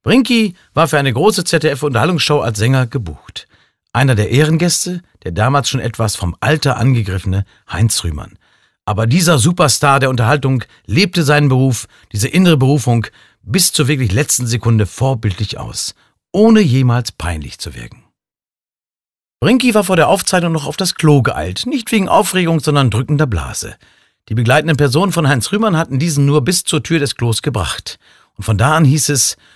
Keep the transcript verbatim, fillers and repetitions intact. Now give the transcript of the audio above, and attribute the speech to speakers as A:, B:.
A: Brinky war für eine große Z D F-Unterhaltungsshow als Sänger gebucht. Einer der Ehrengäste, der damals schon etwas vom Alter angegriffene Heinz Rühmann. Aber dieser Superstar der Unterhaltung lebte seinen Beruf, diese innere Berufung, bis zur wirklich letzten Sekunde vorbildlich aus, ohne jemals peinlich zu wirken. Brinky war vor der Aufzeichnung noch auf das Klo geeilt, nicht wegen Aufregung, sondern drückender Blase. Die begleitenden Personen von Heinz Rühmann hatten diesen nur bis zur Tür des Klos gebracht. Und von da an hieß es,